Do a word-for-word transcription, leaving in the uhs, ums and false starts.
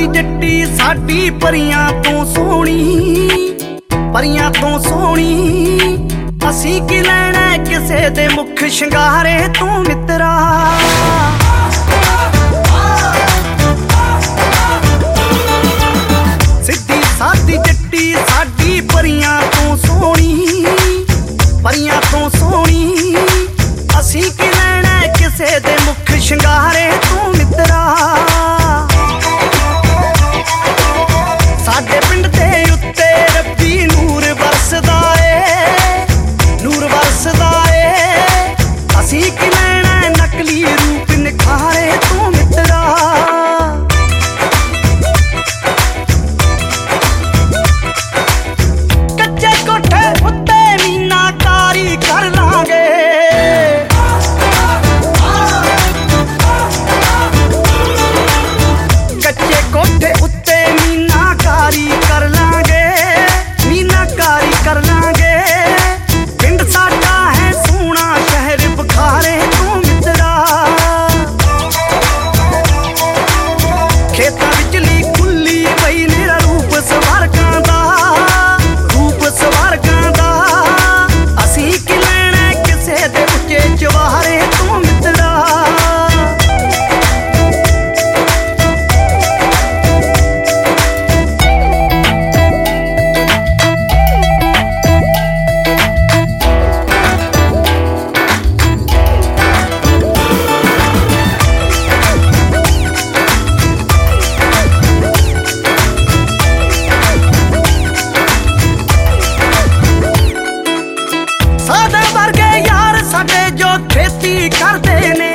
ਸਾਦੀ ਜੱਟੀ ਸਾਡੀ ਪਰੀਆਂ ਤੋਂ ਸੋਹਣੀ, ਪਰੀਆਂ ਤੋਂ ਸੋਹਣੀ। ਅਸੀਂ ਕੀ ਲੈਣਾ ਕਿਸੇ ਦੇ ਮੁਖ ਸ਼ਿੰਗਾਰੇ ਤੋਂ ਮਿੱਤਰਾ। ਸਿੱਧੀ ਸਾਦੀ ਜੱਟੀ ਸਾਡੀ ਪਰੀਆਂ ਤੋਂ ਸੋਹਣੀ, ਪਰੀਆਂ ਤੋਂ ਸੋਹਣੀ। ਅਸੀਂ ਕੀ ਲੈਣਾ ਕਿਸੇ ਦੇ ਮੁਖ ਸ਼ਿੰਗਾਰੇ ਤੋਂ ਮਿੱਤਰਾ। ਸਾਡੇ ਪਿੰਡ ਦੇ ਉੱਤੇ ਰੱਬੀ ਨੂਰ ਵਰਸਦਾ ਏ, ਨੂਰ ਵਰਸਦਾ ਏ। ਅਸੀਂ ਕੀ ਲੈਣਾ ਨਕਲੀ ਰੂਪ ਨਿਖਾਰੇ ਤੋਂ ਮਿੱਤਰਾ। ਕੱਚੇ ਕੋਠੇ ਉੱਤੇ ਮੀਨਾਕਾਰੀ ਕਰ ਲਾਂਗੇ, ਕੱਚੇ ਕੋਠੇ ਉੱਤੇ ਮੀਨਾਕਾਰੀ ਕਰ ਲਾਂਗੇ, ਮੀਨਾਕਾਰੀ ਕਰ ਲਾਂਗੇ। ਪਿੰਡ ਸਾਡਾ ਹੈ ਸੋਹਣਾ ਸ਼ਹਿਰ ਬੁਖਾਰੇ ਤੋਂ ਮਿੱਤਰਾ। ਖੇਤਾਂ ਵਿਚਲੀ ਖੁੱਲੀ ਪਈ ਨਿਰਾ ਰੂਪ ਸਵਰਗਾਂ ਦਾ, ਰੂਪ ਸਵਰਗਾਂ ਦਾ। ਅਸੀਂ ਕੀ ਲੈਣਾ ਕਿਸੇ ਦੇ ਉੱਚੇ ਚਵਾਰੇ ਤੋਂ ਮਿੱਤਰਾ। ਸਾਡੇ ਵਰਗੇ ਯਾਰ ਸਾਡੇ ਜੋ ਖੇਤੀ ਕਰਦੇ ਨੇ,